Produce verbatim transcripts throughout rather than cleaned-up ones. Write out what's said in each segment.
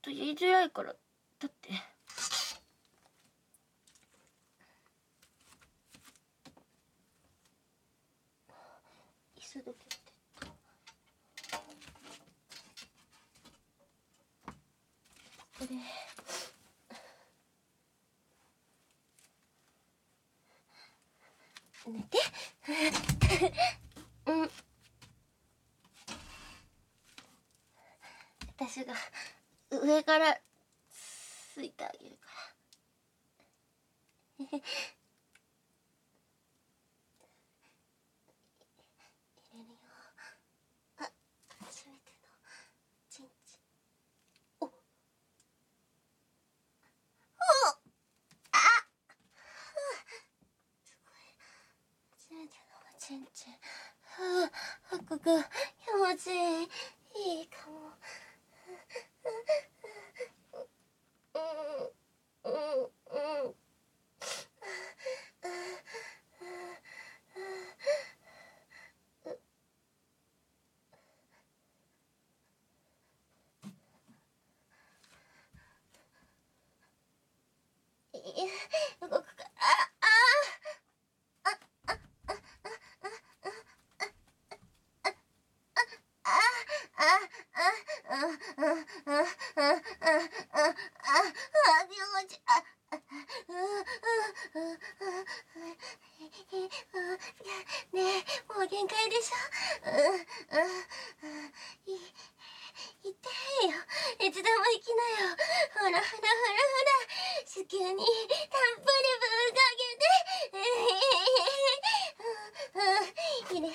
と言いづらいから。だって椅子どけてこれ寝てうん私が上からついてあげるから入れるよ。あ、初めてのチンチン。おっおっあすごい初めてのチンチン。はあ、ここ気持ちいいいいかも。うんうんうん動くか。あああああねえ、もう限界でしょ。うんうんい痛いよ。いつでも行きなよ。ほらほらほらほら。子宮にたっぷりぶんかけて。いいね。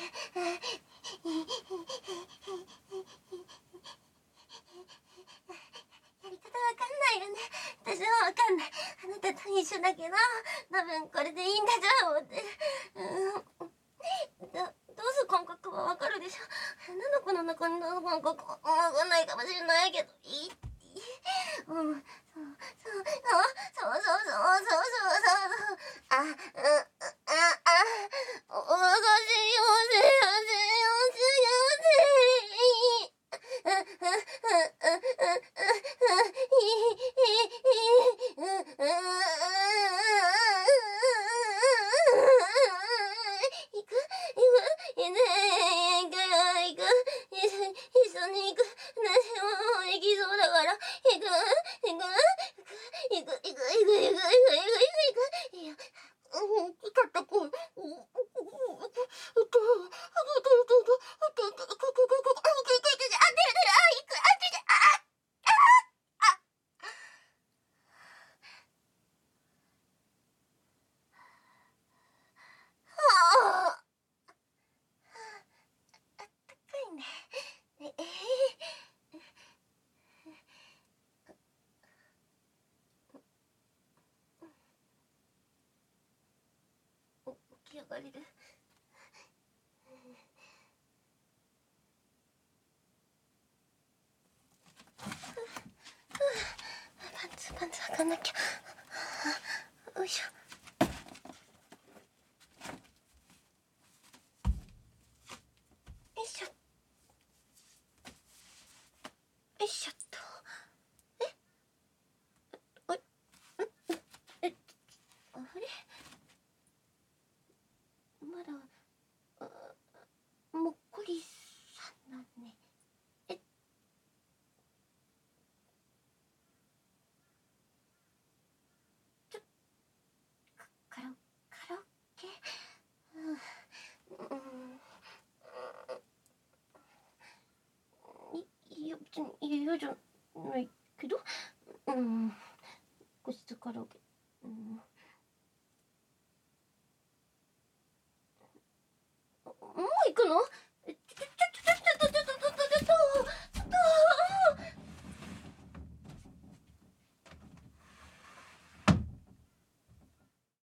やり方わかんないよね。私もわかんない。あなたと一緒だけど、多分これでいいんだと思って。うんど、どうする感覚はわかるでしょ。女の子の中にどう感覚はわかんないかもしれないけど、いい、いい。うん、そう、そう、そう、そう、そう、そう、そう、そう、そう、あ、うん、あ、あ、おかしいよ、せよ、せよ、せよ、せ行く行く行く行く行く一緒に行く私も行きそうだから行く行く行く行く行く行く行く行く行く行くいやうん来ちゃったこう起き上がれるパンツパンツ履かなきゃよいしょよいしょよいしょっとえあれえあれまだあもっこりさんだねえちょカラカラオケうんいや別に嫌じゃないけどうん個室カラオケうんもう行くの